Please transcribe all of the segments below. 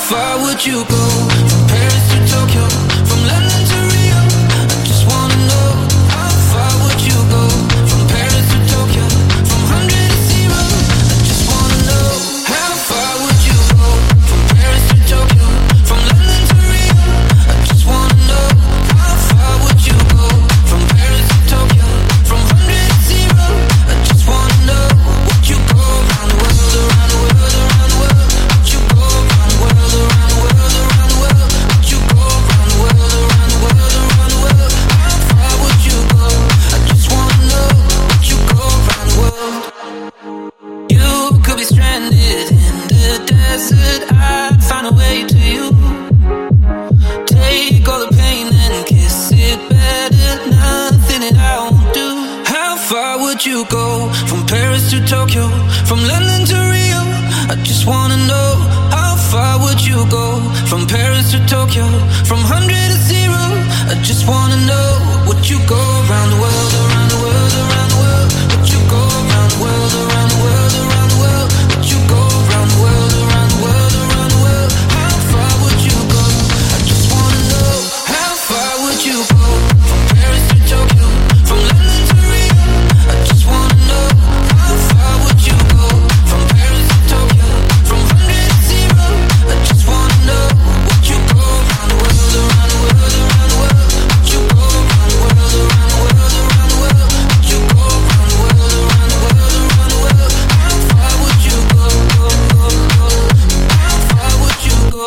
far would you go? From Paris to Tokyo, from London to Rio. I just wanna know, how far would you go? From Paris to Tokyo, from 100 to 0. I just wanna know, how far would you go? From Paris to Tokyo, from London to Rio. I just wanna know, how far would you go? From Paris to Tokyo, from 100 to 0. I just wanna know, would you go around the world, around the world, around the world? Would you go around the world, around the world, around the world? Would you go around the world, around the world, around the world? How far would you go? I just wanna know, would you go around the world? You could be stranded in the desert, I'd find a way to you. Take all the pain and kiss it better, nothing that I won't do. How far would you go? From Paris to Tokyo, from London to Rio. I just wanna know, how far would you go? From Paris to Tokyo, from 100 to 0. I just wanna know, would you go around the world, around the world, around the world? Would you go around the world, around the world, around the world? Would you go around the world, around the world, around the world? How far would you go? I just wanna know, how far would you go? From Paris to Tokyo, from London to Rio. I just wanna know, how far would you go? From Paris to Tokyo, from 100 to 0. I just wanna know, would you go around the world, around the world, around the world? Would you go around the world, around the world, around the world? Would you go around the world, around the world, around the world? How far would you go, go, go, go? How far would you go?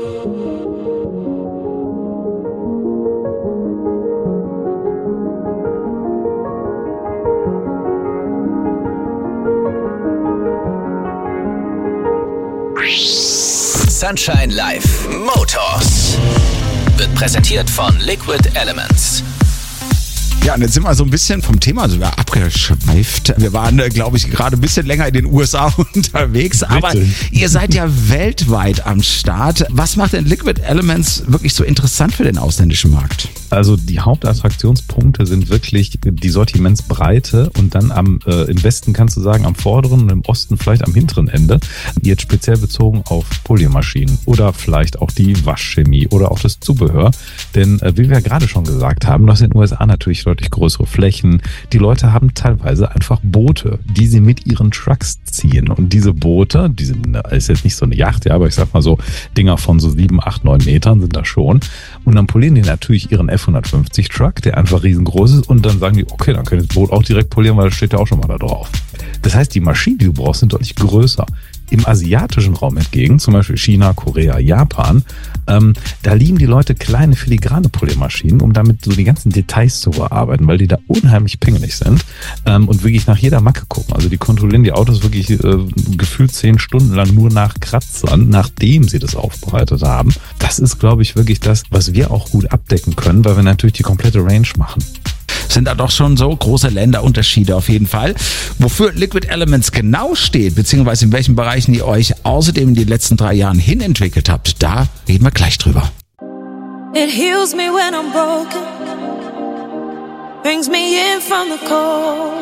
Sunshine Live Motors wird präsentiert von Liquid Elements. Ja, und jetzt sind wir so ein bisschen vom Thema sogar abgeschweift. Wir waren, glaube ich, gerade ein bisschen länger in den USA unterwegs, aber ihr seid ja weltweit am Start. Was macht denn Liquid Elements wirklich so interessant für den ausländischen Markt? Also die Hauptattraktionspunkte sind wirklich die Sortimentsbreite und dann im Westen kannst du sagen am vorderen und im Osten vielleicht am hinteren Ende. Jetzt speziell bezogen auf Poliermaschinen oder vielleicht auch die Waschchemie oder auch das Zubehör. Denn wie wir gerade schon gesagt haben, das sind in den USA natürlich deutlich größere Flächen. Die Leute haben teilweise einfach Boote, die sie mit ihren Trucks ziehen. Und diese Boote, die sind, ist jetzt nicht so eine Yacht, ja, aber ich sag mal so, Dinger von so 7, 8, 9 Metern sind das schon. Und dann polieren die natürlich ihren F-150 Truck, der einfach riesengroß ist. Und dann sagen die, okay, dann können wir das Boot auch direkt polieren, weil das steht ja auch schon mal da drauf. Das heißt, die Maschinen, die du brauchst, sind deutlich größer. Im asiatischen Raum entgegen, zum Beispiel China, Korea, Japan, da lieben die Leute kleine filigrane Poliermaschinen, um damit so die ganzen Details zu bearbeiten, weil die da unheimlich pingelig sind und wirklich nach jeder Macke gucken. Also die kontrollieren die Autos wirklich gefühlt 10 Stunden lang nur nach Kratzern, nachdem sie das aufbereitet haben. Das ist, glaube ich, wirklich das, was wir auch gut abdecken können, weil wir natürlich die komplette Range machen. Sind da doch schon so große Länderunterschiede auf jeden Fall. Wofür Liquid Elements genau steht, beziehungsweise in welchen Bereichen ihr euch außerdem in den letzten 3 Jahren hin entwickelt habt, da reden wir gleich drüber. It heals me when I'm broken, brings me in from the cold,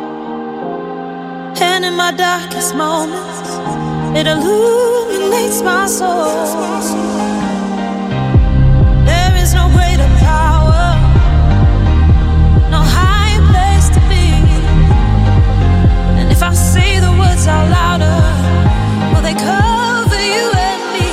and in my darkest moments, it illuminates my soul. There is no greater power, no higher place to be. And if I say the words out louder, will they cover you and me?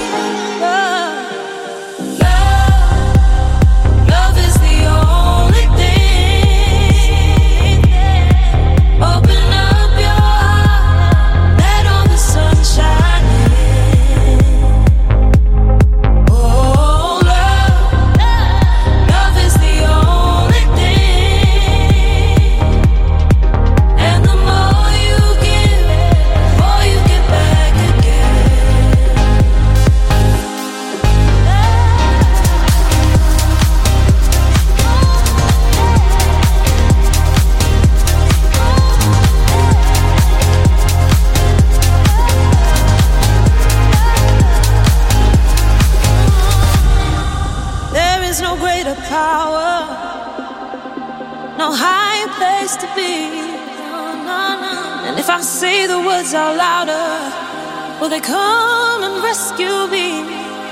Love is the only thing. Open up your heart, let all the sun shine in. Oh, love is the only thing. And the more you give, the more you get back again. There is no greater power, no higher place to be. And if I say the words out louder, will they come and rescue me?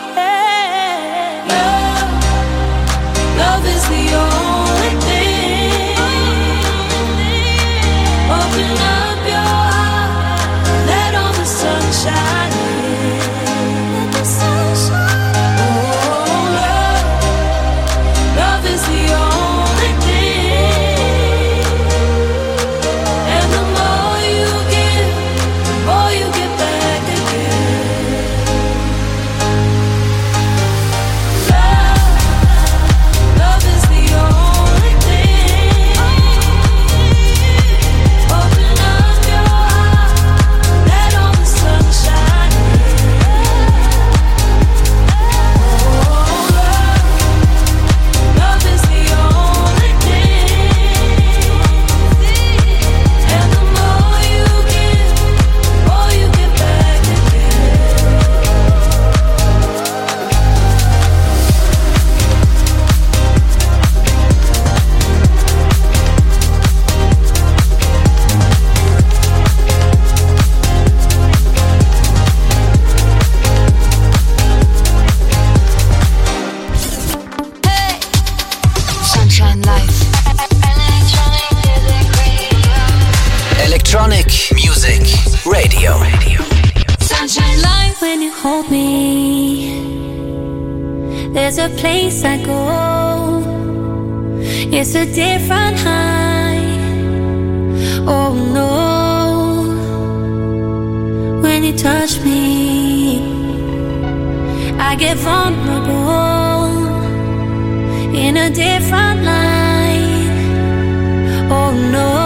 hold me, there's a place I go. It's a different high. Oh no, when you touch me, I get vulnerable in a different light. Oh no.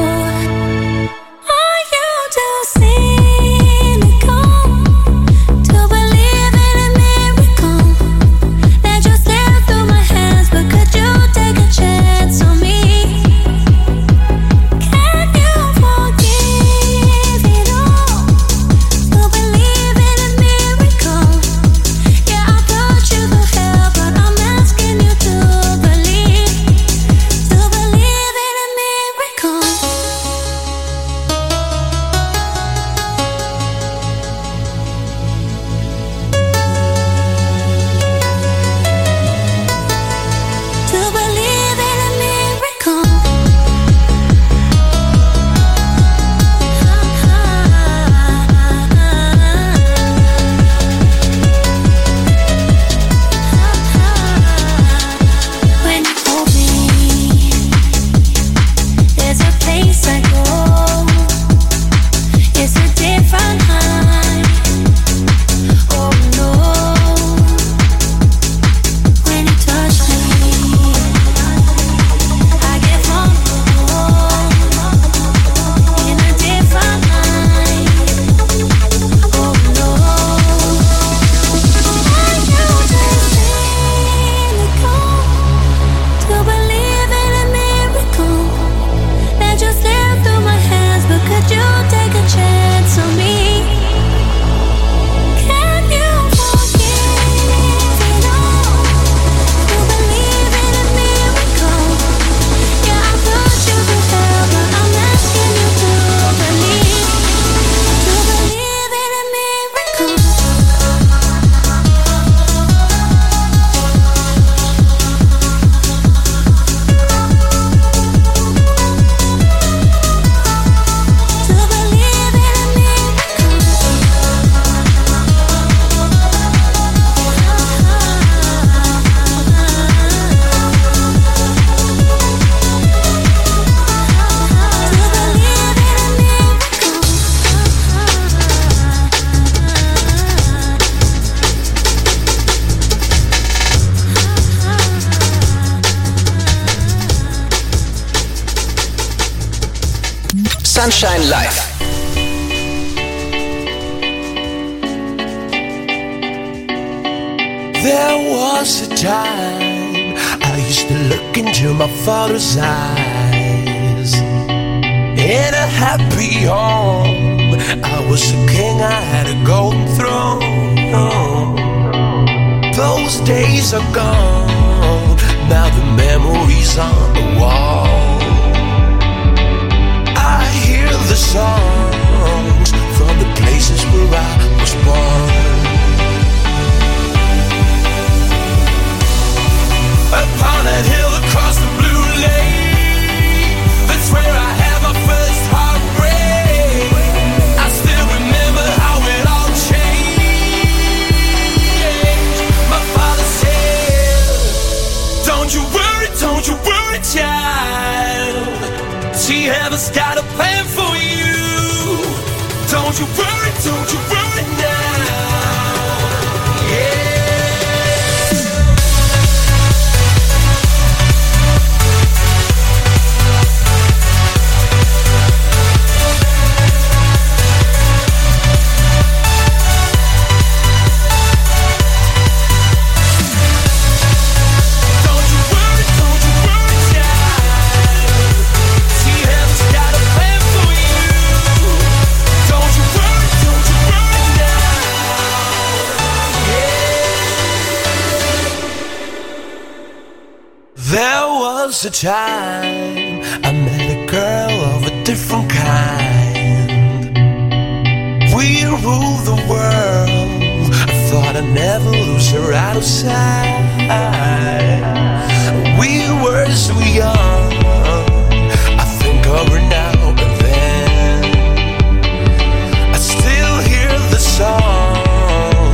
Sunshine Live. There was a time I used to look into my father's eyes. In a happy home, I was a king, I had a golden throne. Those days are gone, now the memories on the wall. I hear the songs from the places where I was born. Upon that hill across the blue lake, that's where I had my first heartbreak. I still remember how it all changed. My father said, don't you worry, child. See, heaven's got a plan for you. Don't you worry now. Yeah. There was a time I met a girl of a different kind. We ruled the world. I thought I'd never lose her out of sight. We were so young, I think of her now and then. I still hear the song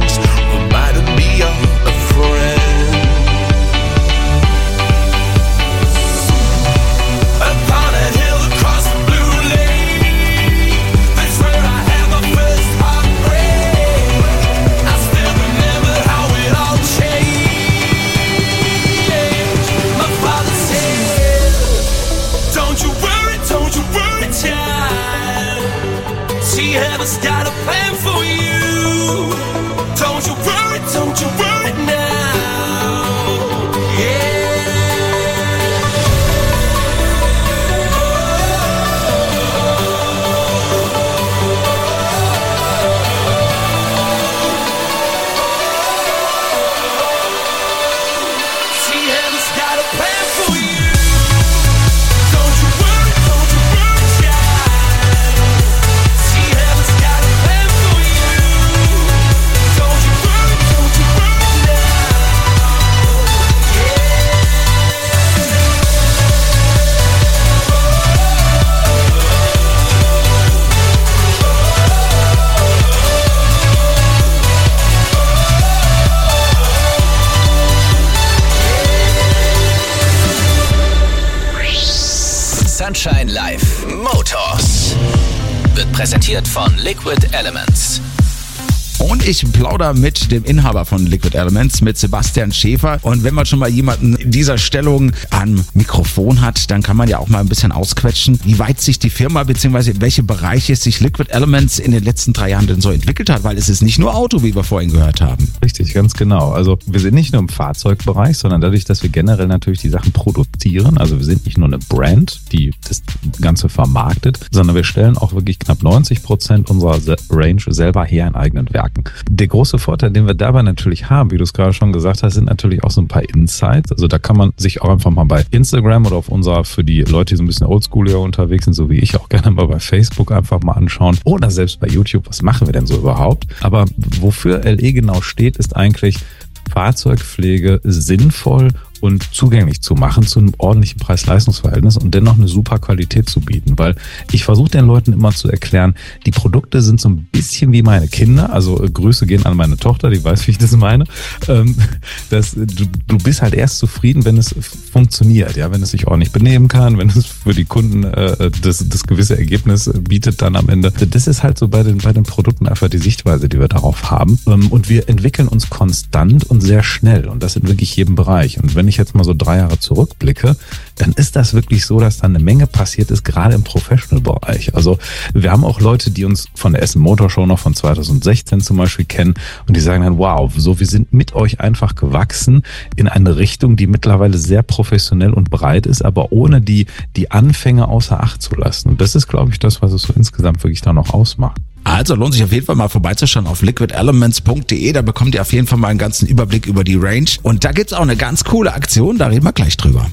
Sunshine Live Motors wird präsentiert von Liquid Elements. Und ich plaudere mit dem Inhaber von Liquid Elements, mit Sebastian Schäfer. Und wenn man schon mal jemanden in dieser Stellung am Mikrofon hat, dann kann man ja auch mal ein bisschen ausquetschen, wie weit sich die Firma bzw. in welche Bereiche sich Liquid Elements in den letzten 3 Jahren denn so entwickelt hat, weil es ist nicht nur Auto, wie wir vorhin gehört haben. Richtig, ganz genau. Also wir sind nicht nur im Fahrzeugbereich, sondern dadurch, dass wir generell natürlich die Sachen produzieren. Also wir sind nicht nur eine Brand, die das Ganze vermarktet, sondern wir stellen auch wirklich knapp 90% unserer Range selber her in eigenen Werken. Der große Vorteil, den wir dabei natürlich haben, wie du es gerade schon gesagt hast, sind natürlich auch so ein paar Insights. Also da kann man sich auch einfach mal bei Instagram oder auf unserer, für die Leute, die so ein bisschen oldschooliger unterwegs sind, so wie ich, auch gerne mal bei Facebook einfach mal anschauen. Oder selbst bei YouTube, was machen wir denn so überhaupt? Aber wofür LE genau steht, ist eigentlich Fahrzeugpflege sinnvoll und zugänglich zu machen zu einem ordentlichen Preis-Leistungs-Verhältnis und dennoch eine super Qualität zu bieten, weil ich versuche den Leuten immer zu erklären, die Produkte sind so ein bisschen wie meine Kinder, also Grüße gehen an meine Tochter, die weiß, wie ich das meine, dass du bist halt erst zufrieden, wenn es funktioniert, ja, wenn es sich ordentlich benehmen kann, wenn es für die Kunden das gewisse Ergebnis bietet dann am Ende. Das ist halt so bei den Produkten einfach die Sichtweise, die wir darauf haben, und wir entwickeln uns konstant und sehr schnell und das in wirklich jedem Bereich. Und wenn ich jetzt mal so 3 Jahre zurückblicke, dann ist das wirklich so, dass da eine Menge passiert ist, gerade im Professional-Bereich. Also wir haben auch Leute, die uns von der Essen Motor Show noch von 2016 zum Beispiel kennen und die sagen dann, wow, so wir sind mit euch einfach gewachsen in eine Richtung, die mittlerweile sehr professionell und breit ist, aber ohne die Anfänge außer Acht zu lassen. Und das ist, glaube ich, das, was es so insgesamt wirklich dann noch ausmacht. Also lohnt sich auf jeden Fall mal vorbeizuschauen auf liquidelements.de. Da bekommt ihr auf jeden Fall mal einen ganzen Überblick über die Range. Und da gibt's auch eine ganz coole Aktion, da reden wir gleich drüber.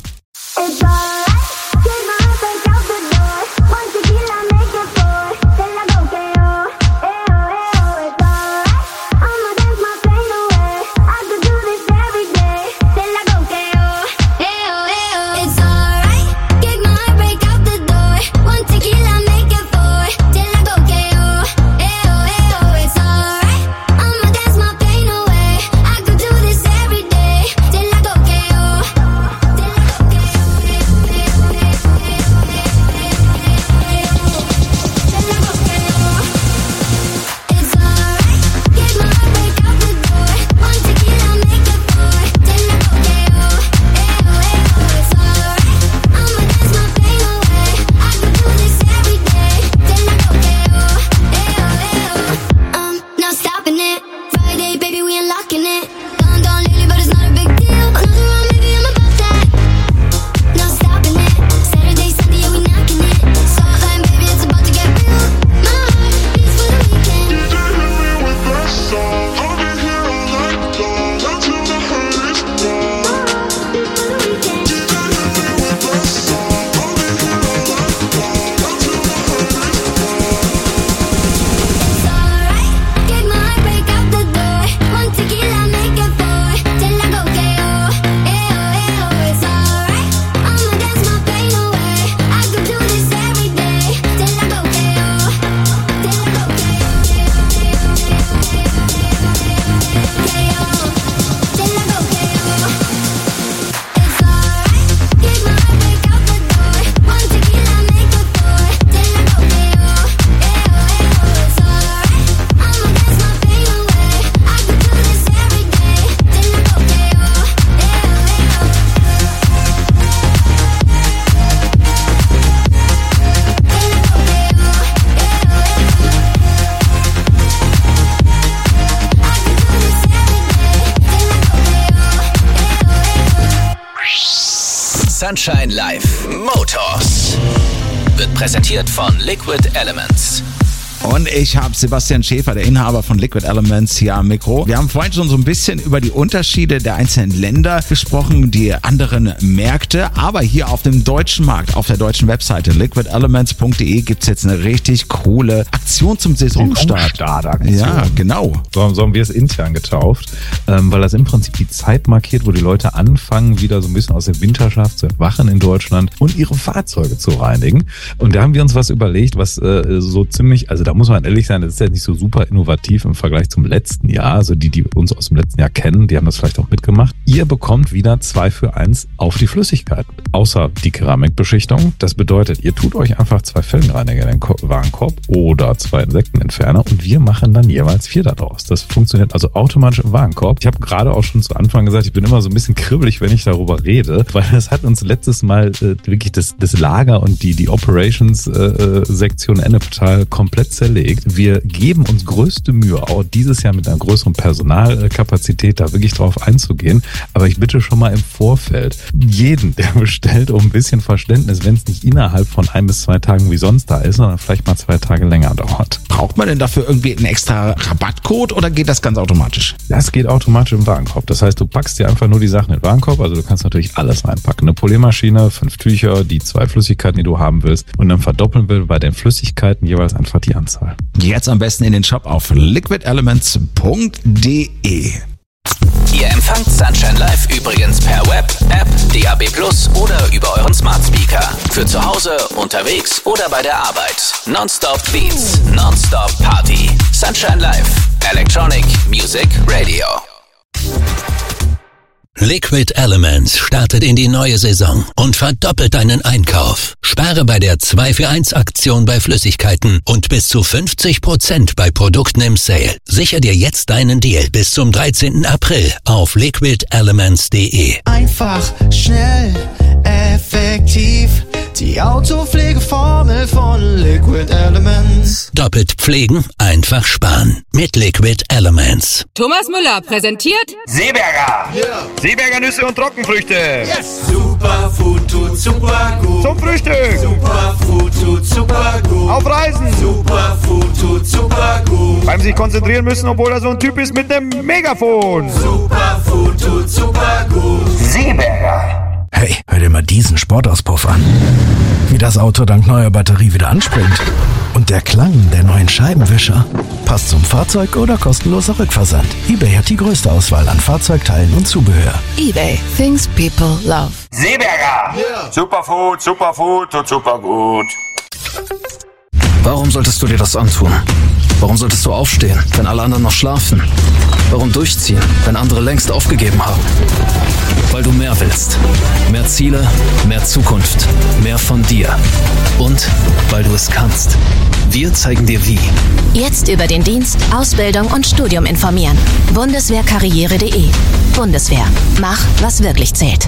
Sunshine Live Motors wird präsentiert von Liquid Elements. Und ich habe Sebastian Schäfer, der Inhaber von Liquid Elements, hier am Mikro. Wir haben vorhin schon so ein bisschen über die Unterschiede der einzelnen Länder gesprochen, die anderen Märkte. Aber hier auf dem deutschen Markt, auf der deutschen Webseite liquidelements.de gibt's jetzt eine richtig coole Aktion zum Saisonstart. Ja, genau. So haben wir es intern getauft, weil das im Prinzip die Zeit markiert, wo die Leute anfangen, wieder so ein bisschen aus der Winterschlaf zu erwachen in Deutschland und ihre Fahrzeuge zu reinigen. Und da haben wir uns was überlegt, was so ziemlich, also da da muss man ehrlich sein, das ist ja nicht so super innovativ im Vergleich zum letzten Jahr. Also die uns aus dem letzten Jahr kennen, die haben das vielleicht auch mitgemacht. Ihr bekommt wieder 2 für 1 auf die Flüssigkeit. Außer die Keramikbeschichtung. Das bedeutet, ihr tut euch einfach 2 Felgenreiniger in den Warenkorb oder 2 Insektenentferner und wir machen dann jeweils 4 daraus. Das funktioniert also automatisch im Warenkorb. Ich habe gerade auch schon zu Anfang gesagt, ich bin immer so ein bisschen kribbelig, wenn ich darüber rede, weil das hat uns letztes Mal wirklich das Lager und die Operations-Sektion Ennepetal komplett zerlegt. Wir geben uns größte Mühe, auch dieses Jahr mit einer größeren Personalkapazität da wirklich drauf einzugehen. Aber ich bitte schon mal im Vorfeld jeden, der bestellt, um ein bisschen Verständnis, wenn es nicht innerhalb von 1 bis 2 Tagen wie sonst da ist, sondern vielleicht mal 2 Tage länger dauert. Braucht man denn dafür irgendwie einen extra Rabattcode oder geht das ganz automatisch? Das geht automatisch im Warenkorb. Das heißt, du packst dir einfach nur die Sachen in den Warenkorb. Also du kannst natürlich alles reinpacken. Eine Poliermaschine, 5 Tücher, die 2 Flüssigkeiten, die du haben willst. Und dann verdoppeln wir bei den Flüssigkeiten jeweils einfach die Anzahl. Jetzt am besten in den Shop auf liquidelements.de. Ihr empfangt Sunshine Live übrigens per Web, App, DAB+ oder über euren Smart Speaker. Für zu Hause, unterwegs oder bei der Arbeit. Nonstop Beats, Nonstop Party. Sunshine Live, Electronic Music Radio. Liquid Elements startet in die neue Saison und verdoppelt deinen Einkauf. Spare bei der 2 für 1 Aktion bei Flüssigkeiten und bis zu 50% bei Produkten im Sale. Sichere dir jetzt deinen Deal bis zum 13. April auf liquidelements.de. Einfach, schnell, effektiv. Die Autopflegeformel von Liquid Elements. Doppelt pflegen, einfach sparen. Mit Liquid Elements. Thomas Müller präsentiert Seeberger. Yeah. Seeberger Nüsse und Trockenfrüchte. Yes. Superfood tut super gut. Zum Frühstück. Superfood tut super gut. Auf Reisen. Superfood tut super gut. Beim sich konzentrieren müssen, obwohl er so ein Typ ist mit einem Megafon. Superfood tut super gut. Seeberger. Hey, hör dir mal diesen Sportauspuff an. Wie das Auto dank neuer Batterie wieder anspringt. Und der Klang der neuen Scheibenwischer. Passt zum Fahrzeug oder kostenloser Rückversand. eBay hat die größte Auswahl an Fahrzeugteilen und Zubehör. eBay. Things people love. Seeberger. Yeah. Superfood tut super gut. Warum solltest du dir das antun? Warum solltest du aufstehen, wenn alle anderen noch schlafen? Warum durchziehen, wenn andere längst aufgegeben haben? Weil du mehr willst. Mehr Ziele, mehr Zukunft, mehr von dir. Und weil du es kannst. Wir zeigen dir wie. Jetzt über den Dienst, Ausbildung und Studium informieren. Bundeswehrkarriere.de. Bundeswehr. Mach, was wirklich zählt.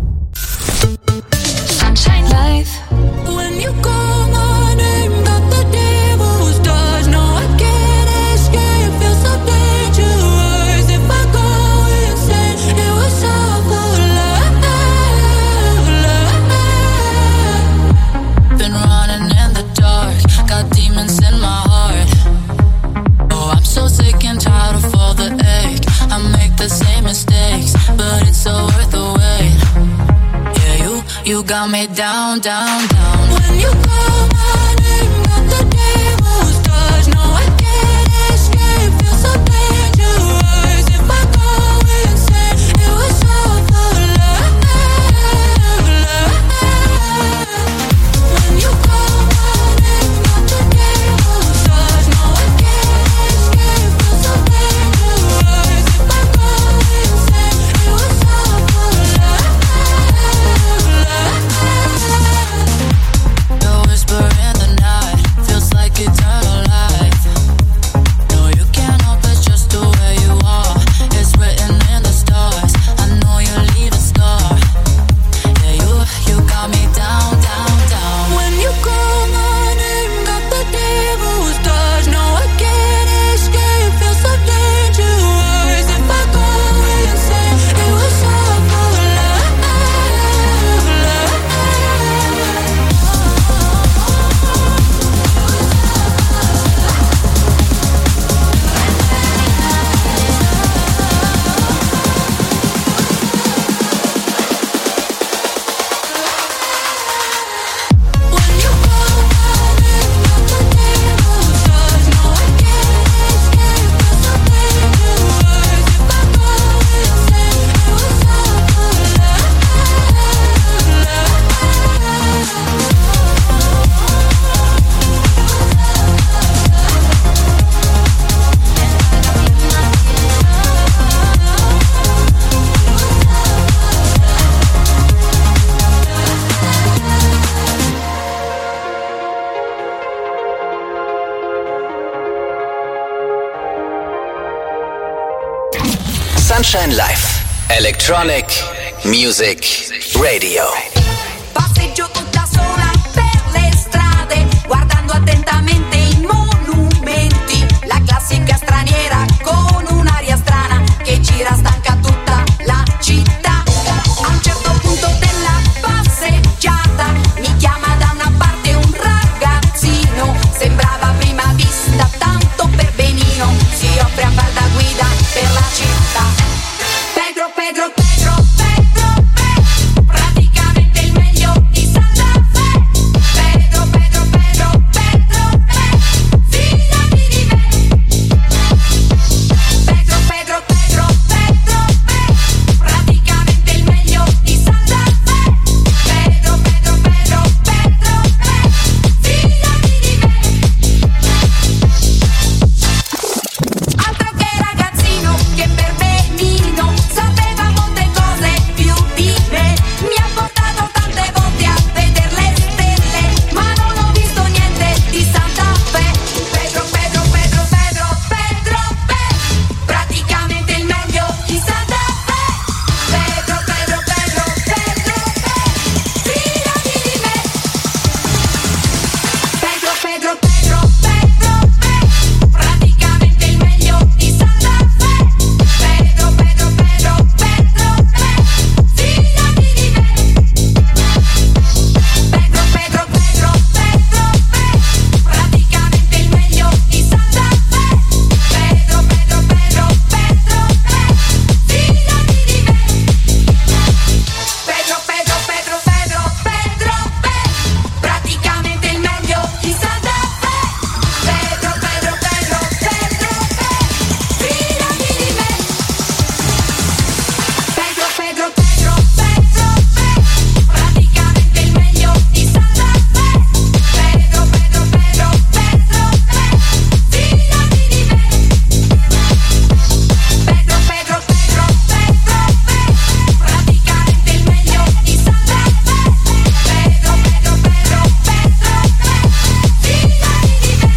Sunshine Live. When you go. You got me down, down, down. When you call my name, got the devil's touch. No, I can't escape. Feel so dangerous. If I go insane, it was all for love. When you call my name, got the devil's touch. No, I can't escape. Feel so dangerous. If I go insane, it was all for love. The whisper in the Sunshine Live. Electronic Music Radio. Passeggio tutta sola per le strade, guardando attentamente i monumenti. La classica straniera con un'aria strana che gira stanca tutta la città. A un certo punto della passeggiata mi chiama da una parte un ragazzino. Sembrava a prima vista tanto per benino. Si offre a far da guida per la città. Pedro, Pedro, Pedro, Pedro, Pedro, praticamente il meglio di Santa Fe. Pedro, Pedro, Pedro, Pedro, fidati di me. Pedro, Pedro, Pedro, Pedro, praticamente il meglio di Santa Fe. Pedro, Pedro, Pedro, Pedro, fidati di me. Altro che ragazzino che per benino sapeva molte cose più di me. Mi ha portato tante volte a vedere le stelle, ma non ho visto niente di Santa Fe. Pedro, Pedro, Pedro, Pedro, Pedro, praticamente il meglio di Santa Fe. Pedro, Pedro, Pedro, Pedro, fidati di me. Pedro, Pedro, Pedro, Pedro, praticamente il meglio di Santa Fe. Pedro, Pedro, Pedro, Pedro, fidati di me. Pedro, Pedro, Pedro, Pedro, praticamente il meglio di Santa Fe. Pedro, Pedro, Pedro, Pedro, fidati di me. Pedro, Pedro, Pedro, Pedro, Pedro, praticamente il meglio di Santa Fe. Pedro, Pedro, Pedro, Pedro, fidati di me. Pedro, Pedro, Pedro, Pedro, praticamente il meglio di Santa Fe. Pedro, Pedro, Pedro, Pedro, fidati di me. Pedro, Pedro, Pedro, Pedro, praticamente il meglio di Santa Fe. Pedro, Pedro, Pedro, Pedro, fidati di me.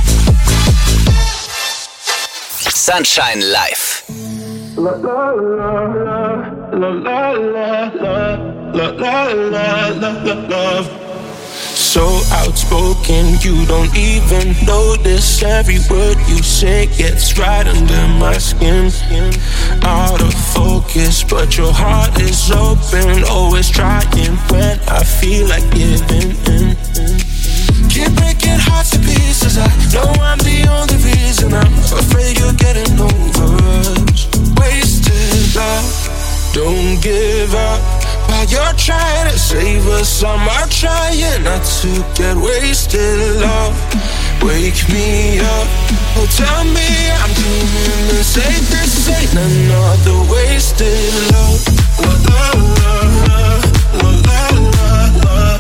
Sunshine Live. So outspoken, you don't even notice. Every word you say gets right under my skin. Out of focus, but your heart is open. Always trying when I feel like giving in. Keep breaking hearts to pieces. I know I'm the only reason. I'm afraid you're getting over us. Wasted love, don't give up. While you're trying to save us, I'm out trying not to get wasted. Love, wake me up. Oh, tell me I'm doing the same. This ain't another wasted love. Love, love, love, love, love, love, love.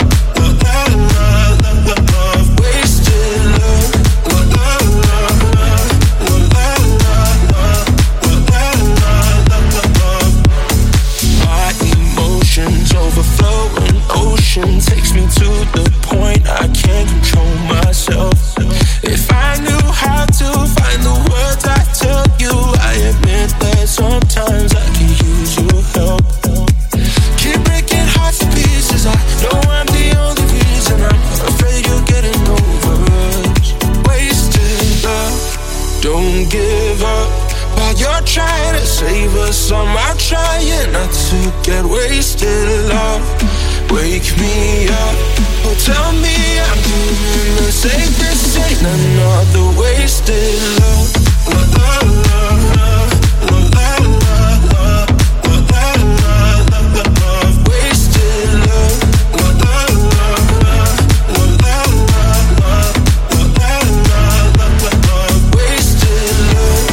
Overflowing ocean takes me to the point I can't control myself. If I knew how to find the words I tell you, I admit that sometimes I can use your help. Keep breaking hearts to pieces. I know I'm the only reason. I'm afraid you're getting over us. Wasted love, don't give up. While you're trying to save us, I'm out trying not to get wasted. Love, wake me up. Oh, tell me I'm doing the same. This ain't another wasted love. Love, love, love, love, love, love, love, love, love, love, wasted love. Love, love, love, love, love, love, love, love, love, wasted love.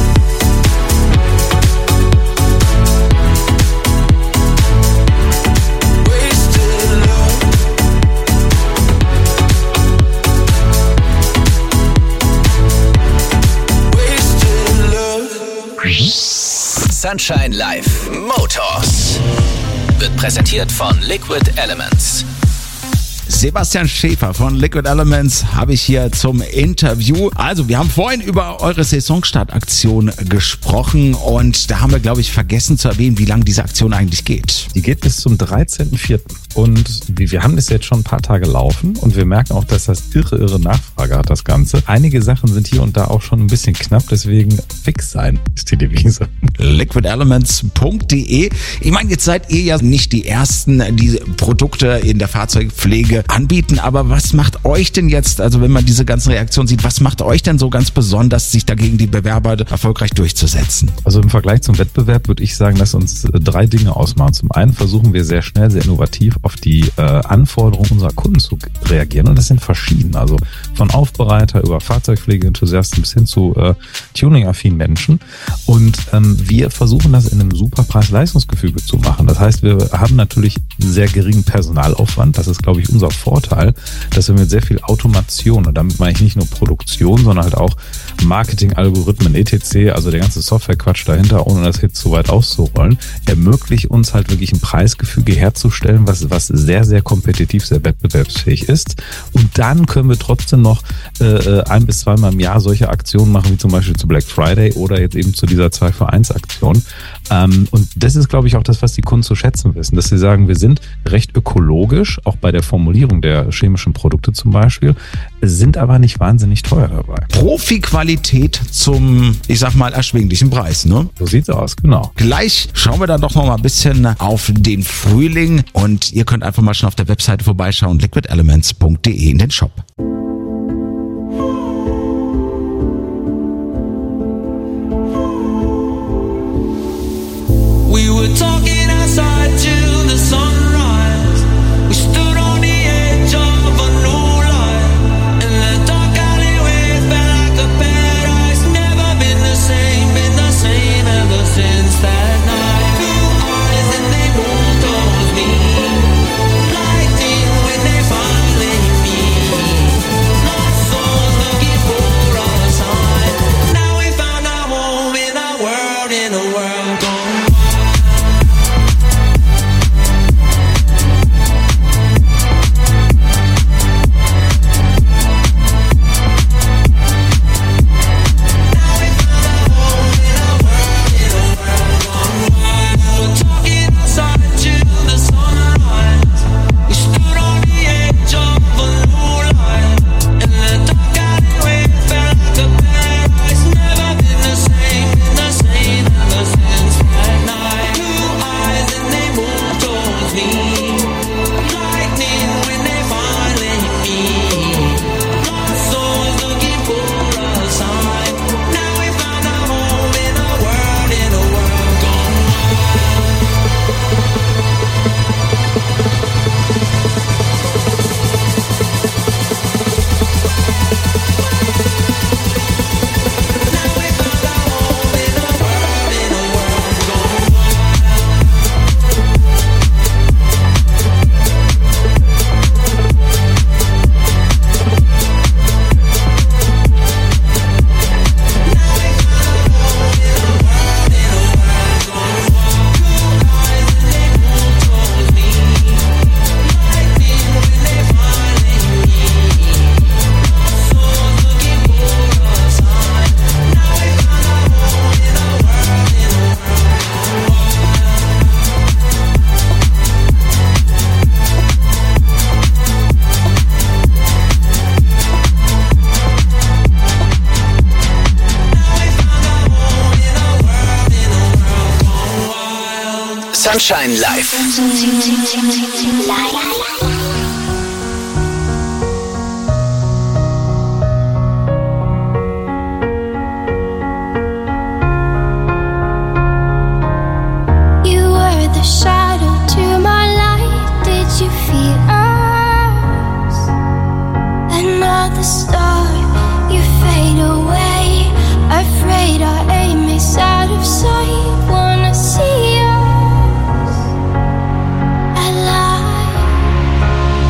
Sunshine Live Motors wird präsentiert von Liquid Elements. Sebastian Schäfer von Liquid Elements habe ich hier zum Interview. Also, wir haben vorhin über eure Saisonstartaktion gesprochen und da haben wir, glaube ich, vergessen zu erwähnen, wie lange diese Aktion eigentlich geht. Die geht bis zum 13.04. Und wir haben das jetzt schon ein paar Tage laufen und wir merken auch, dass das irre Nachfrage hat, das Ganze. Einige Sachen sind hier und da auch schon ein bisschen knapp, deswegen fix sein ist die Devise. liquidelements.de. Ich meine, jetzt seid ihr ja nicht die Ersten, die Produkte in der Fahrzeugpflege anbieten, aber was macht euch denn jetzt, also wenn man diese ganzen Reaktionen sieht, was macht euch denn so ganz besonders, sich dagegen die Bewerber erfolgreich durchzusetzen? Also im Vergleich zum Wettbewerb würde ich sagen, dass uns 3 Dinge ausmachen. Zum einen versuchen wir sehr schnell, sehr innovativ auf die Anforderungen unserer Kunden zu reagieren und das sind verschieden. Also von Aufbereiter über Fahrzeugpflegeenthusiasten bis hin zu tuning-affinen Menschen. Und wir versuchen das in einem super Preis-Leistungsgefüge zu machen. Das heißt, wir haben natürlich sehr geringen Personalaufwand. Das ist, glaube ich, unser Vorteil, dass wir mit sehr viel Automation, und damit meine ich nicht nur Produktion, sondern halt auch Marketing, Algorithmen, etc., also der ganze Software-Quatsch dahinter, ohne das jetzt so weit auszurollen, ermöglicht uns halt wirklich ein Preisgefüge herzustellen, was sehr, sehr kompetitiv, sehr wettbewerbsfähig ist. Und dann können wir trotzdem noch 1 bis 2 Mal im Jahr solche Aktionen machen, wie zum Beispiel zu Black Friday oder jetzt eben zu dieser 2-für-1-Aktion. Und das ist, glaube ich, auch das, was die Kunden zu schätzen wissen, dass sie sagen, wir sind recht ökologisch, auch bei der Formulierung der chemischen Produkte zum Beispiel, sind aber nicht wahnsinnig teuer dabei. Profi-Qualität zum, ich sag mal, erschwinglichen Preis, ne? So sieht's aus, genau. Gleich schauen wir dann doch noch mal ein bisschen auf den Frühling und ihr könnt einfach mal schon auf der Webseite vorbeischauen, liquidelements.de in den Shop. We were talking outside till the sunrise. We stood on the edge of a new life. In the dark alleyway, felt like a paradise. Never been the same ever since that night. 2 eyes and they moved towards me. Lightning when they finally meet. Lost souls looking for a sign. Now we found our home in a world gone. Sunshine Live. You were the shadow to my light. Did you feel us? Another star, you fade away. Afraid our aim is out of sight. Wanna see us alive.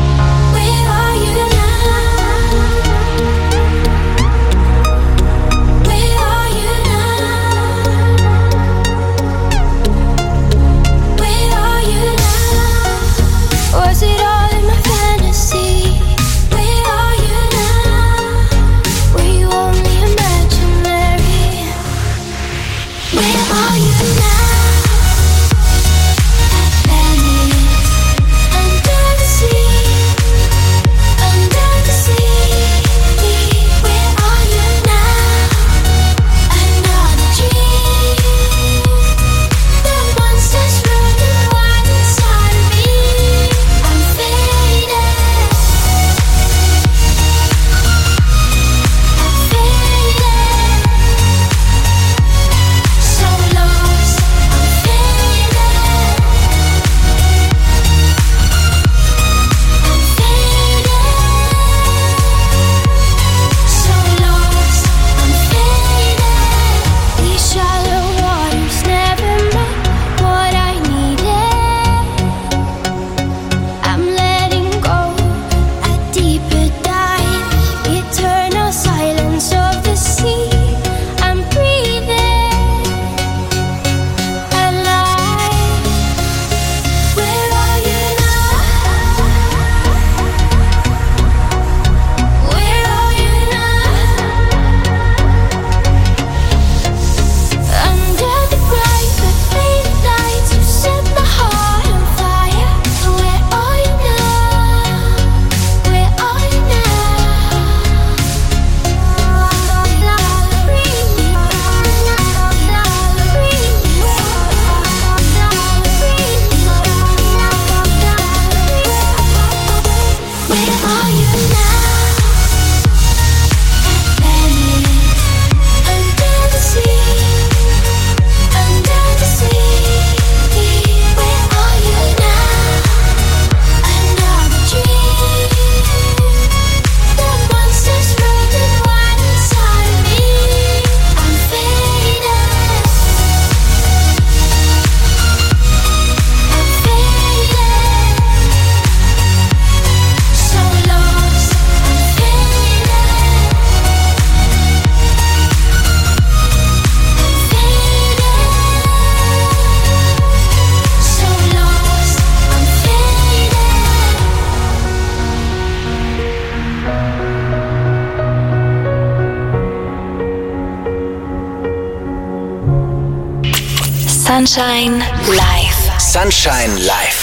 Sunshine Live. Sunshine Live.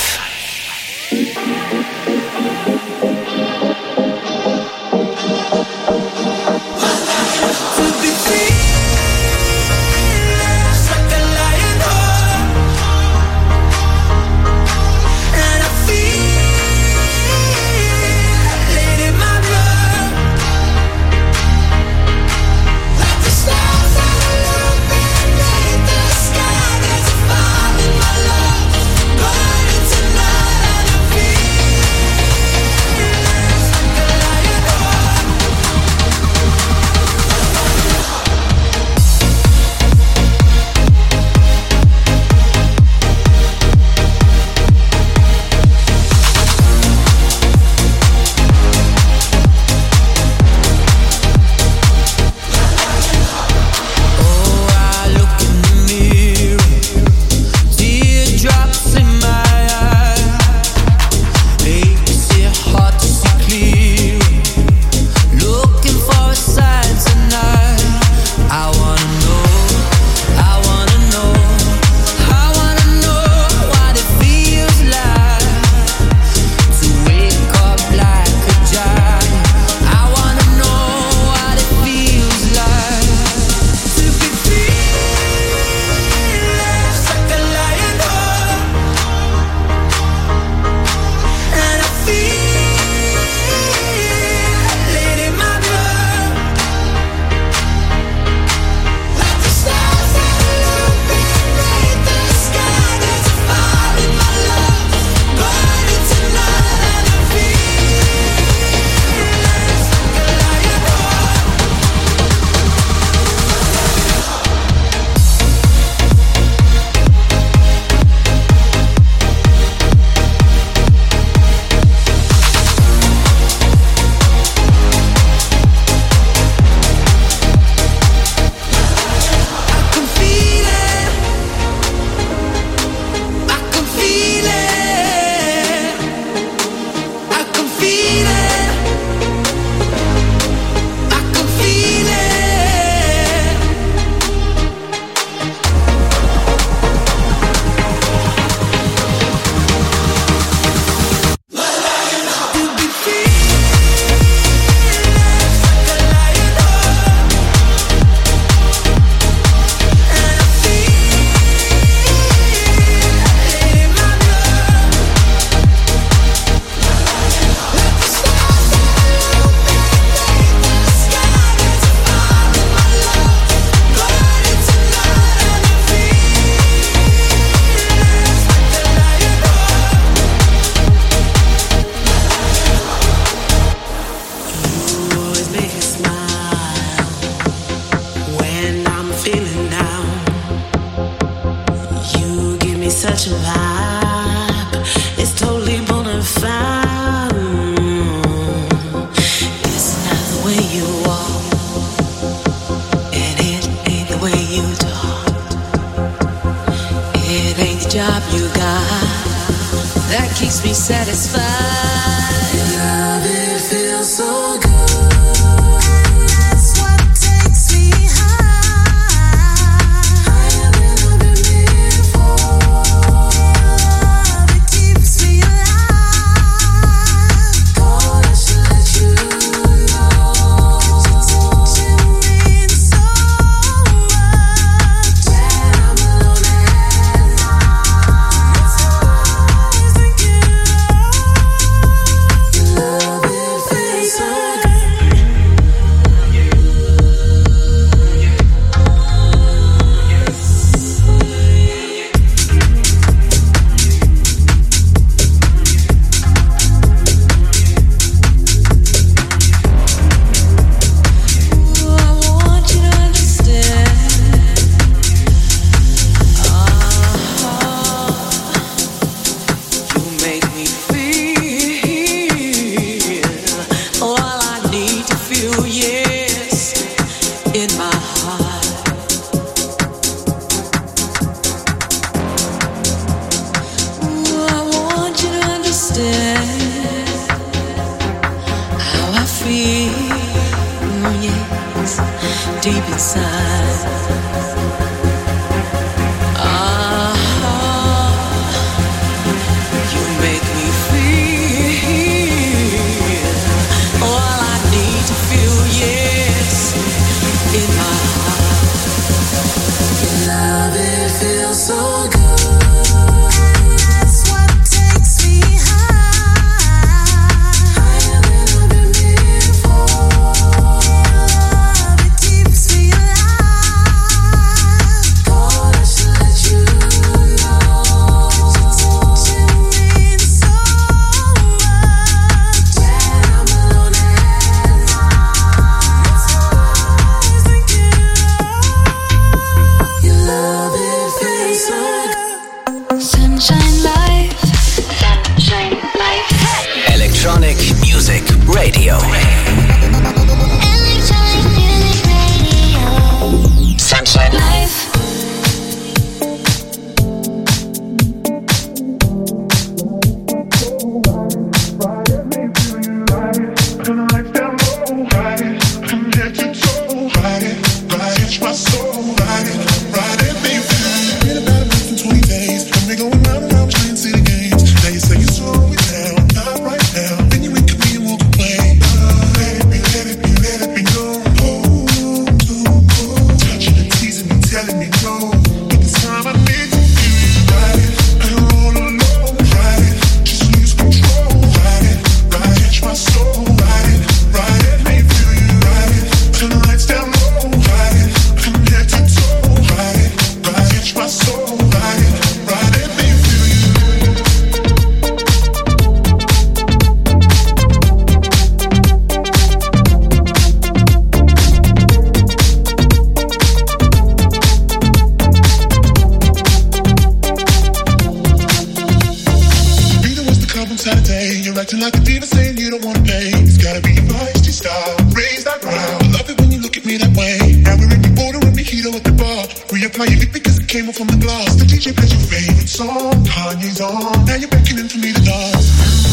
acting like a diva saying you don't wanna play. It's gotta be your feisty style. Raise that ground. I love it when you look at me that way. Now we're in the border with mojito at the bar. Reapply your lip because it came off from the glass. The DJ plays your favorite song. Kanye's on. Now you're beckoning for me to dance.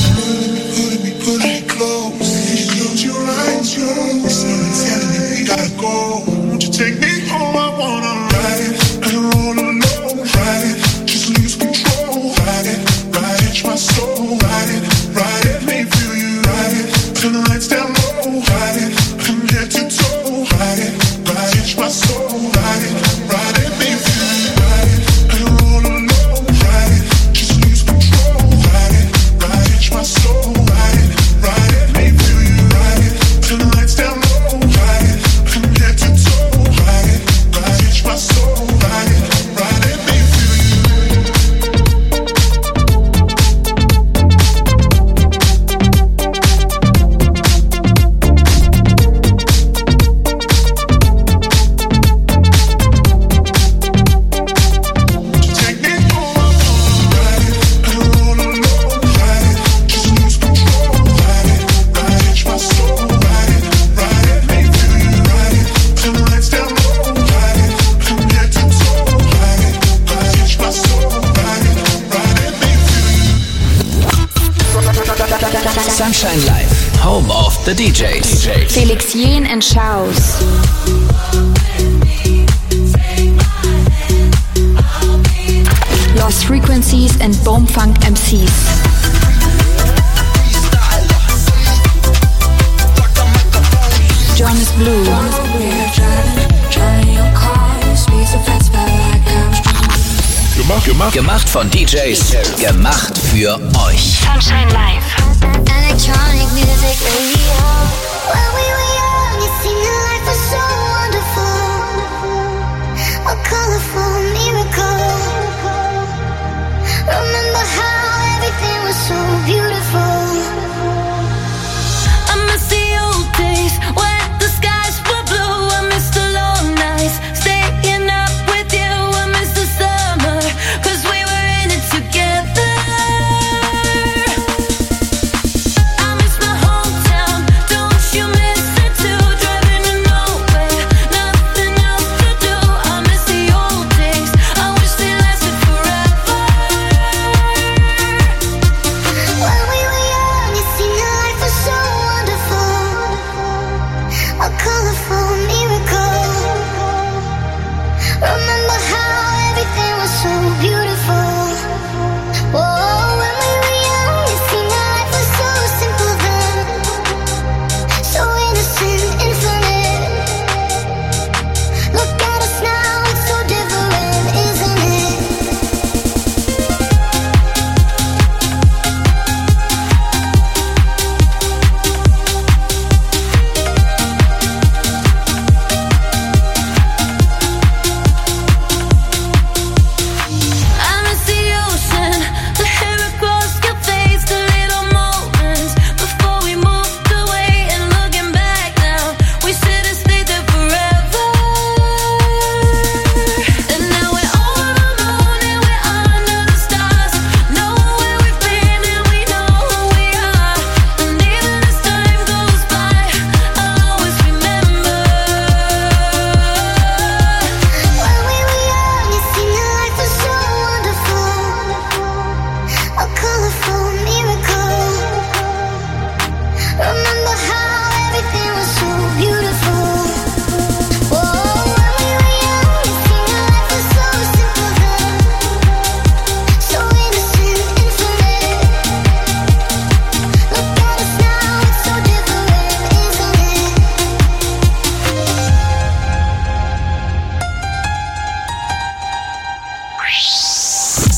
Pulling me close. You close your eyes, someone's telling me we gotta go. Won't you take me home? I wanna ride it. And roll alone. Ride it. Just lose control. Ride it. Catch my soul. Ride it. Ride it. Make me feel you. Ride it. Turn the lights down low. Ride it. From head to toe. Ride it. Catch my soul. Ride it. Ride it. Make me feel you. Ride it. And roll alone. Ride it. Just lose control. Ride it. Catch my soul. Ride it. Ride it. Make me feel you. Ride it. Turn the lights down low. Ride it. From head to toe. Ride it. Catch my soul. Ride it. Ride it. Make me feel you. Sunshine Live, home of the DJs. Felix Jähn and Schaus. Lost Frequencies and Boomfunk MCs. Jonas Blue. Gemacht von DJs, gemacht für euch. Sunshine Live. Electronic music radio. When we were young, it seemed that life was so wonderful. A colorful miracle. Remember how everything was so beautiful. I miss the old days when the skies were blue. I miss the long nights, staying up with you. I miss the summer, 'cause we were in it together. Still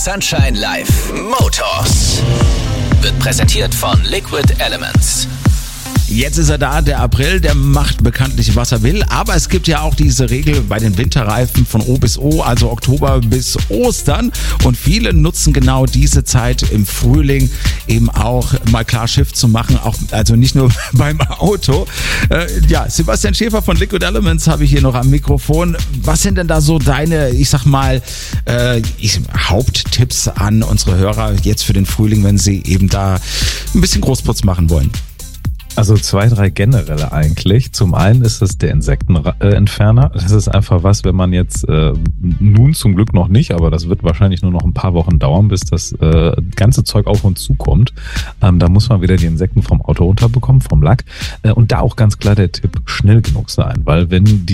Sunshine Live Motors wird präsentiert von Liquid Elements. Jetzt ist er da, der April, der macht bekanntlich, was er will. Aber es gibt ja auch diese Regel bei den Winterreifen von O bis O, also Oktober bis Ostern. Und viele nutzen genau diese Zeit im Frühling eben auch mal klar Shift zu machen, auch, also nicht nur beim Auto. Sebastian Schäfer von Liquid Elements habe ich hier noch am Mikrofon. Was sind denn da so deine, ich sag mal, Haupttipps an unsere Hörer jetzt für den Frühling, wenn sie eben da ein bisschen Großputz machen wollen? Also 2, 3 generelle eigentlich. Zum einen ist es der Insektenentferner. Das ist einfach was, wenn man jetzt nun zum Glück noch nicht, aber das wird wahrscheinlich nur noch ein paar Wochen dauern, bis das ganze Zeug auf uns zukommt. Da muss man wieder die Insekten vom Auto runterbekommen, vom Lack. Und da auch ganz klar der Tipp, schnell genug sein. Weil wenn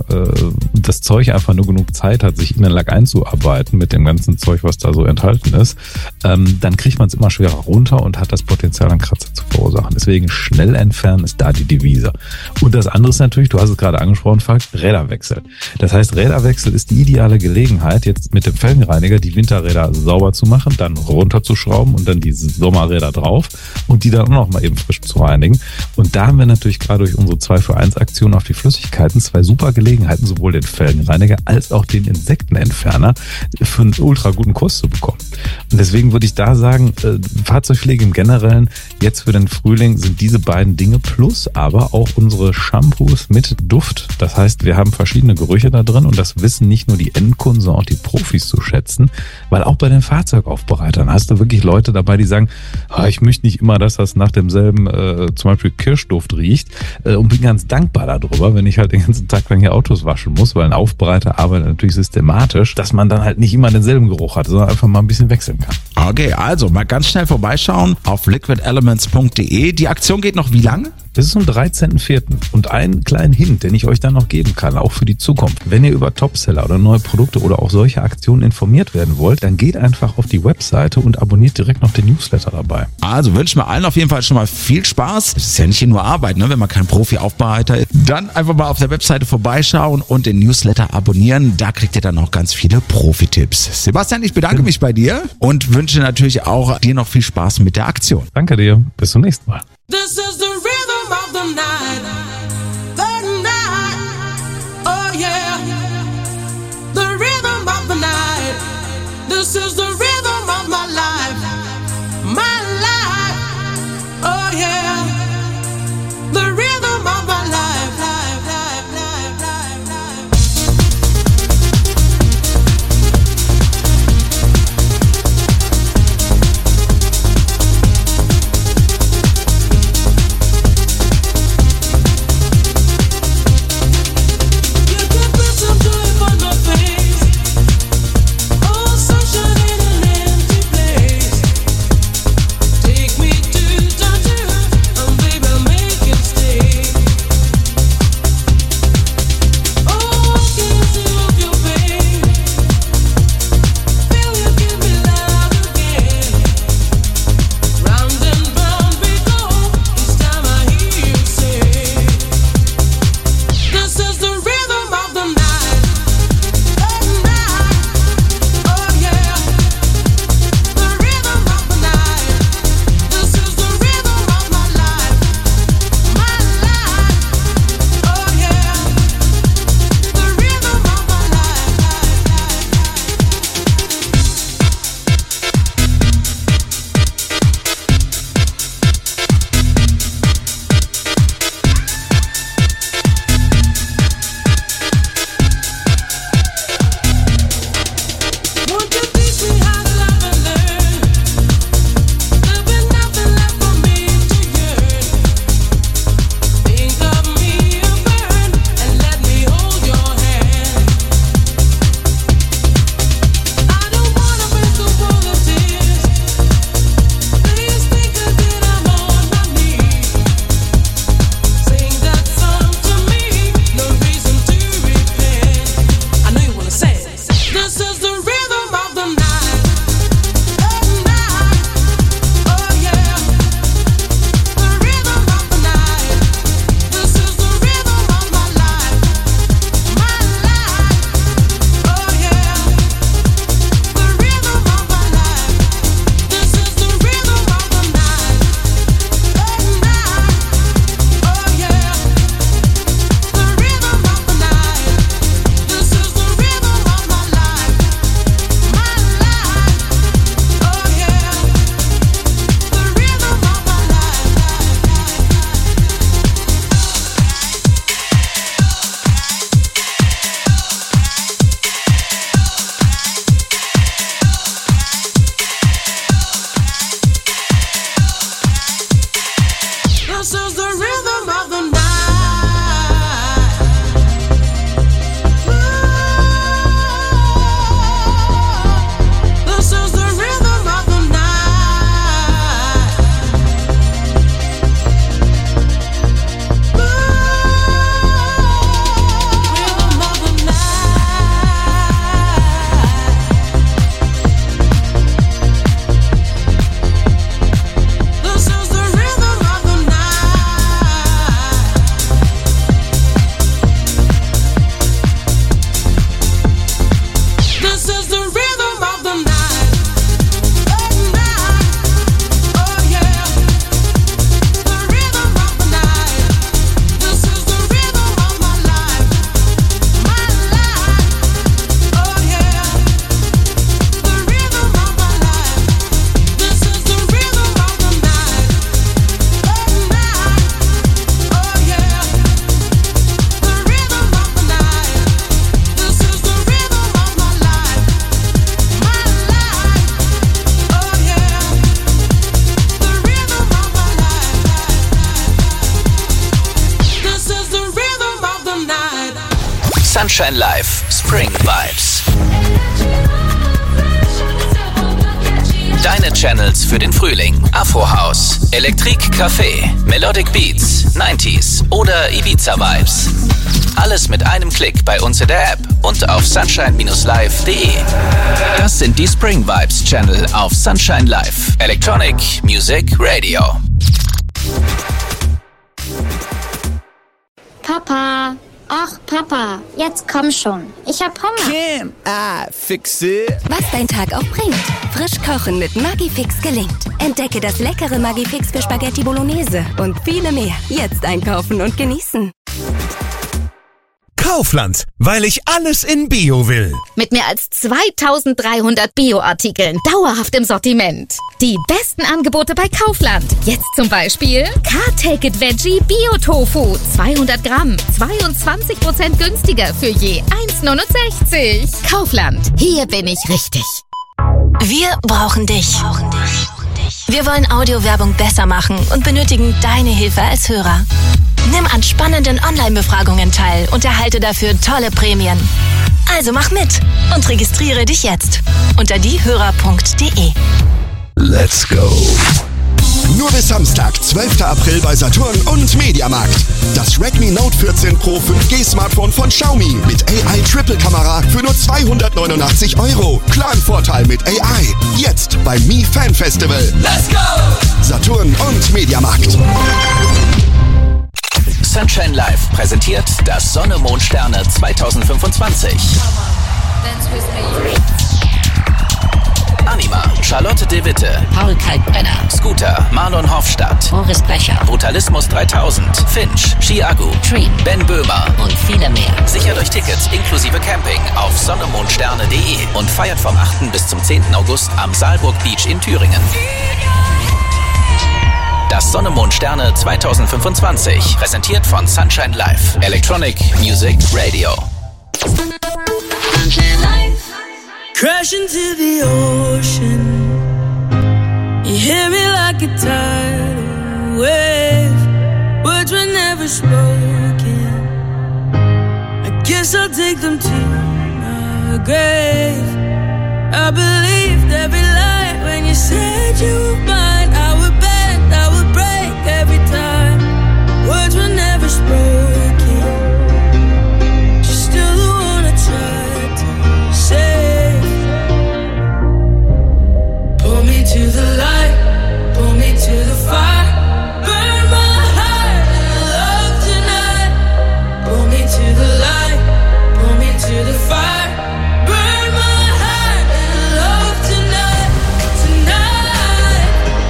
das Zeug einfach nur genug Zeit hat, sich in den Lack einzuarbeiten mit dem ganzen Zeug, was da so enthalten ist, dann kriegt man es immer schwerer runter und hat das Potenzial, einen Kratzer zu verursachen. Deswegen schnell entfernen ist da die Devise. Und das andere ist natürlich, du hast es gerade angesprochen, Falk, Räderwechsel. Das heißt, Räderwechsel ist die ideale Gelegenheit, jetzt mit dem Felgenreiniger die Winterräder sauber zu machen, dann runterzuschrauben und dann die Sommerräder drauf und die dann auch noch mal eben frisch zu reinigen. Und da haben wir natürlich gerade durch unsere 2-für-1-Aktion auf die Flüssigkeiten 2 super Gelegenheiten, sowohl den Felgenreiniger als auch den Insektenentferner für einen ultra guten Kurs zu bekommen. Und deswegen würde ich da sagen, Fahrzeugpflege im Generellen, jetzt für den Frühling sind diese beiden Dinge plus aber auch unsere Shampoos mit Duft. Das heißt, wir haben verschiedene Gerüche da drin und das wissen nicht nur die Endkunden, sondern auch die Profis zu schätzen, weil auch bei den Fahrzeugaufbereitern hast du wirklich Leute dabei, die sagen, ich möchte nicht immer, dass das nach demselben zum Beispiel Kirschduft riecht und bin ganz dankbar darüber, wenn ich halt den ganzen Tag lang hier Autos waschen muss, weil ein Aufbereiter arbeitet natürlich systematisch, dass man dann halt nicht immer denselben Geruch hat, sondern einfach mal ein bisschen wechseln kann. Okay, also mal ganz schnell vorbeischauen auf liquidelements.de. Die Aktion geht noch wie lange? Das ist zum 13.04. Und einen kleinen Hint, den ich euch dann noch geben kann, auch für die Zukunft. Wenn ihr über Topseller oder neue Produkte oder auch solche Aktionen informiert werden wollt, dann geht einfach auf die Webseite und abonniert direkt noch den Newsletter dabei. Also wünschen wir allen auf jeden Fall schon mal viel Spaß. Es ist ja nicht nur Arbeit, ne, wenn man kein Profi-Aufbereiter ist. Dann einfach mal auf der Webseite vorbeischauen und den Newsletter abonnieren. Da kriegt ihr dann noch ganz viele Profi-Tipps. Sebastian, ich bedanke mich bei dir und wünsche natürlich auch dir noch viel Spaß mit der Aktion. Danke dir. Bis zum nächsten Mal. This is the rhythm of the night, oh yeah, the rhythm of the night, this is the rhythm of my life, oh yeah, the rhythm of my life. Some joy for my face. Oh, sunshine in Sunshine Live Spring Vibes. Deine Channels für den Frühling. Afro House, Elektrik Café, Melodic Beats, 90s oder Ibiza Vibes. Alles mit einem Klick bei uns in der App und auf sunshine-live.de. Das sind die Spring Vibes Channel auf Sunshine Live. Electronic Music Radio. Papa, ach Papa, jetzt komm schon. Ich hab Hunger. Can I fix it? Was dein Tag auch bringt. Frisch kochen mit Maggi-Fix gelingt. Entdecke das leckere Maggi-Fix für Spaghetti Bolognese und viele mehr. Jetzt einkaufen und genießen. Kaufland, weil ich alles in Bio will. Mit mehr als 2300 Bio-Artikeln dauerhaft im Sortiment. Die besten Angebote bei Kaufland. Jetzt zum Beispiel Car-Take-It Veggie Bio-Tofu. 200 Gramm, 22% günstiger für je 1,69. Kaufland, hier bin ich richtig. Wir brauchen dich. Wir wollen Audiowerbung besser machen und benötigen deine Hilfe als Hörer. Nimm an spannenden Online-Befragungen teil und erhalte dafür tolle Prämien. Also mach mit und registriere dich jetzt unter diehörer.de. Let's go. Nur bis Samstag, 12. April bei Saturn und Mediamarkt. Das Redmi Note 14 Pro 5G Smartphone von Xiaomi mit AI-Triple-Kamera für nur 289 €. Klaren Vorteil mit AI. Jetzt beim Mi Fan Festival. Let's go! Saturn und Mediamarkt. Sunshine Live präsentiert das Sonne-Mond-Sterne 2025. Anima, Charlotte de Witte, Paul Kalkbrenner, Scooter, Marlon Hofstadt, Boris Brecher, Brutalismus 3000, Finch, Chiago, Dream, Ben Böhmer und viele mehr. Sichert euch Tickets inklusive Camping auf sonnemondsterne.de und feiert vom 8. bis zum 10. August am Saalburg Beach in Thüringen. Das Sonne-Mond-Sterne 2025, präsentiert von Sunshine Live, Electronic Music Radio. Crash into the ocean. You hear me like a tidal wave. Words were never spoken. I guess I'll take them to my grave. I believed every lie when you said you were mine. I would bend, I would break every time. Words were never spoken. You're still the one I tried to say. Pull me to the light, pull me to the fire. Burn my heart in love tonight. Pull me to the light, pull me to the fire. Burn my heart in love tonight, tonight.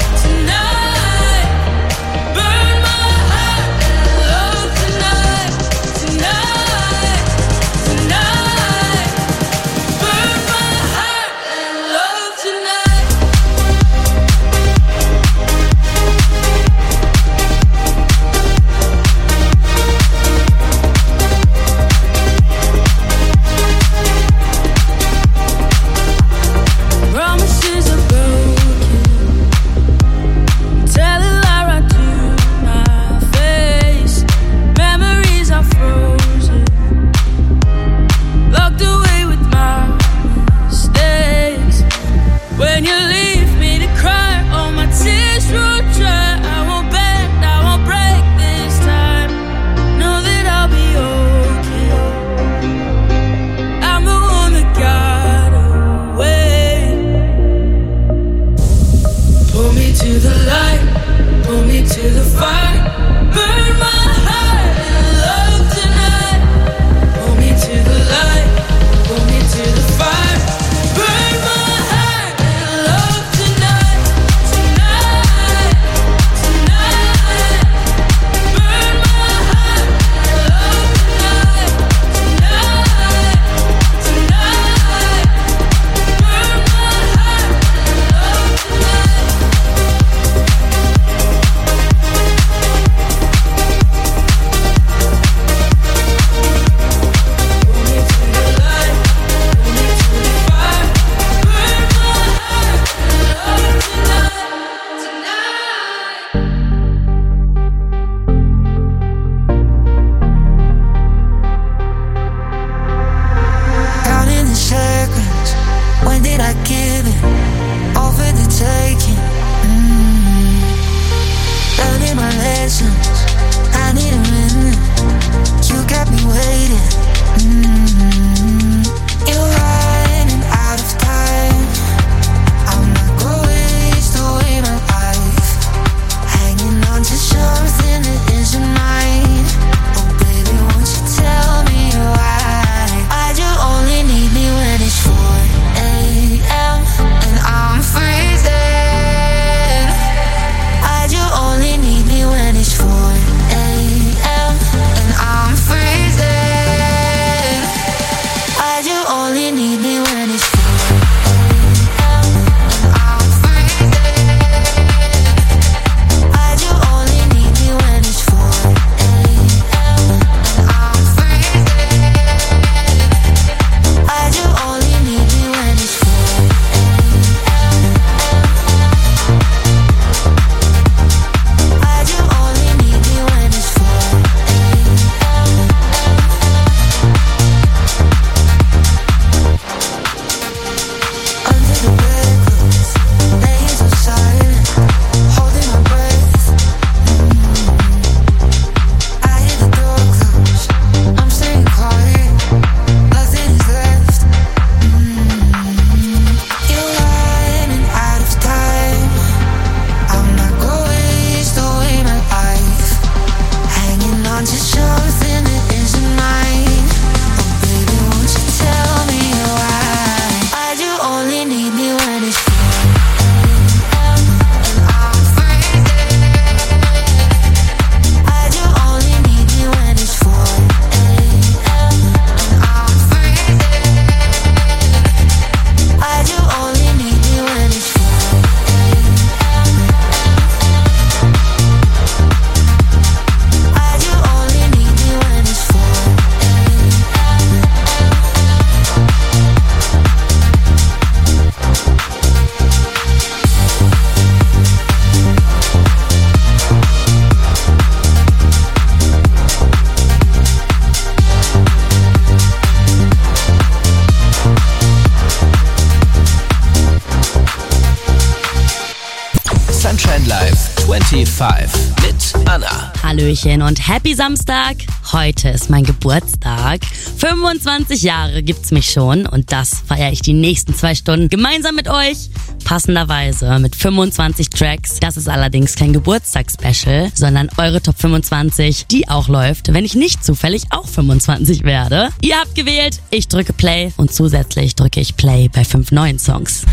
Sunshine Live 25 mit Anna. Hallöchen und Happy Samstag. Heute ist mein Geburtstag. 25 Jahre gibt's mich schon und das feiere ich die nächsten 2 Stunden gemeinsam mit euch. Passenderweise mit 25 Tracks. Das ist allerdings kein Geburtstagsspecial, sondern eure Top 25, die auch läuft, wenn ich nicht zufällig auch 25 werde. Ihr habt gewählt, ich drücke Play und zusätzlich drücke ich Play bei 5 neuen Songs.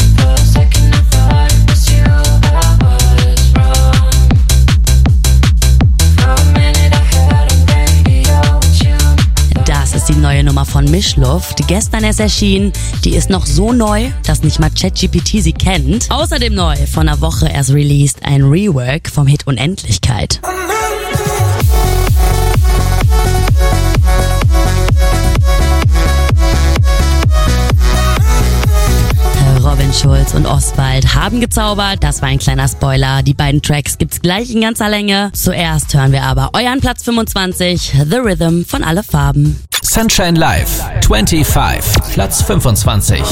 Das ist die neue Nummer von Mischluft. Gestern erst erschienen. Die ist noch so neu, dass nicht mal ChatGPT sie kennt. Außerdem neu, vor einer Woche erst released, ein Rework vom Hit Unendlichkeit. Robin Schulz und Oswald haben gezaubert. Das war ein kleiner Spoiler. Die beiden Tracks gibt's gleich in ganzer Länge. Zuerst hören wir aber euren Platz 25, The Rhythm von Alle Farben. Sunshine Live 25, Platz 25.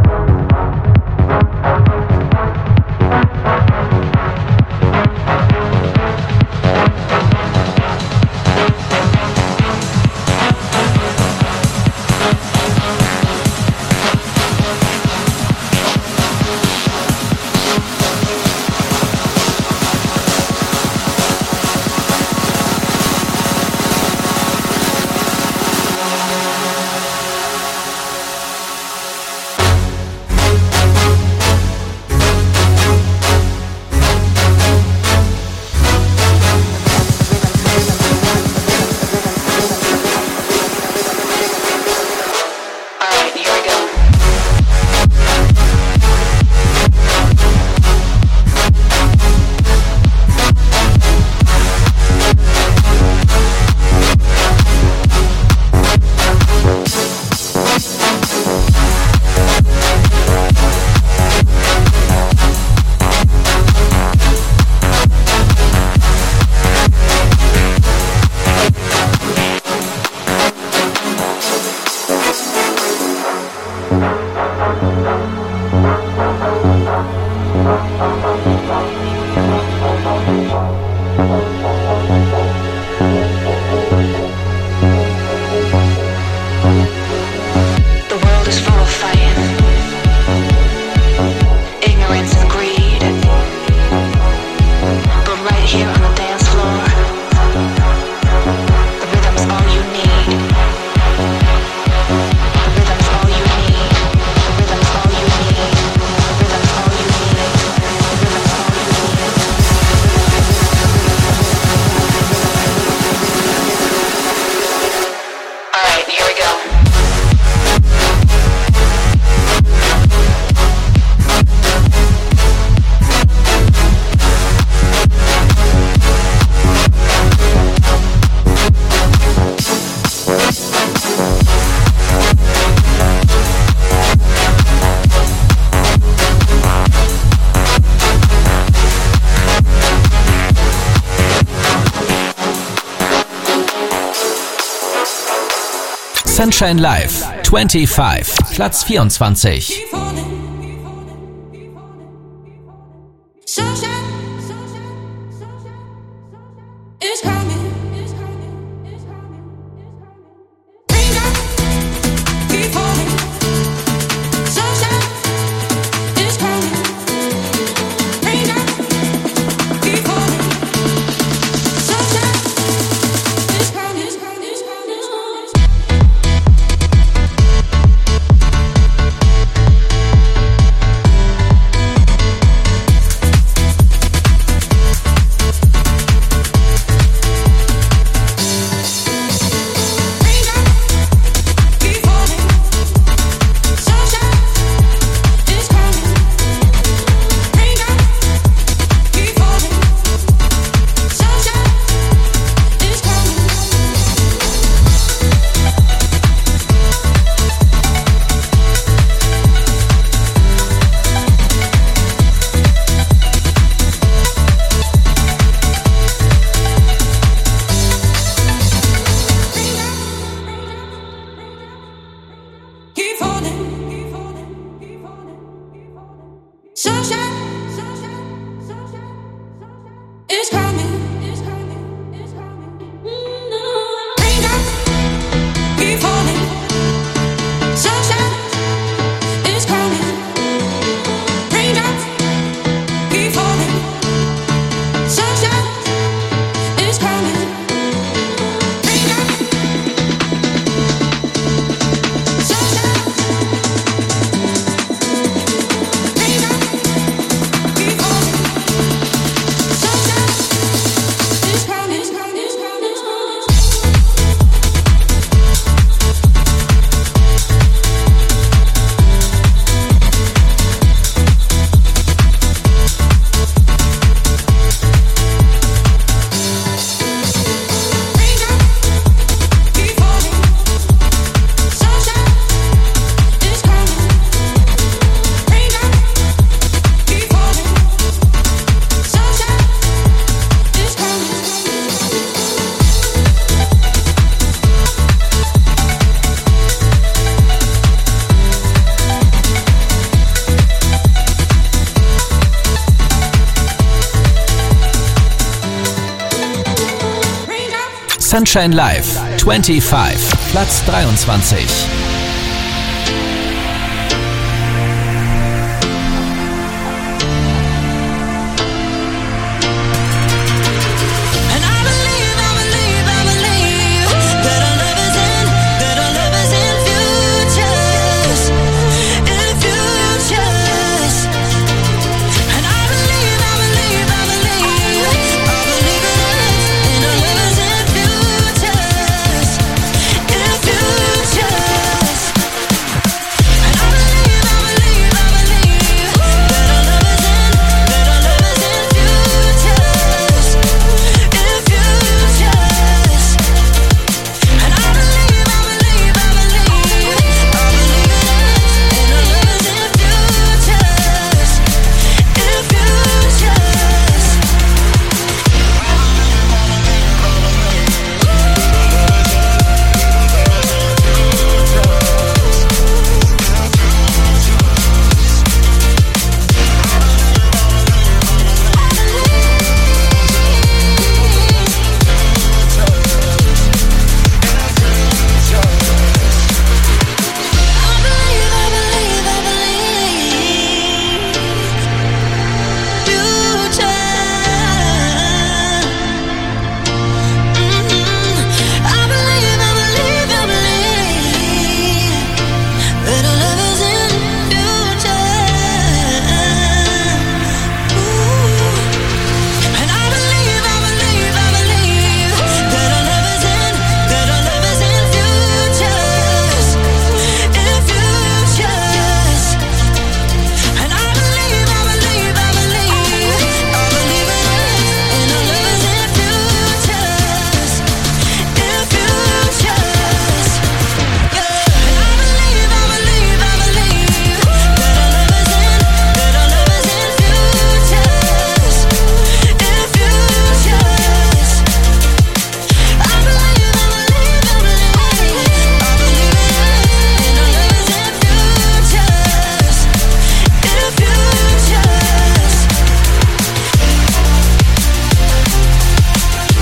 Sunshine Live 25, Platz 24. Sunshine Live 25, Platz 23.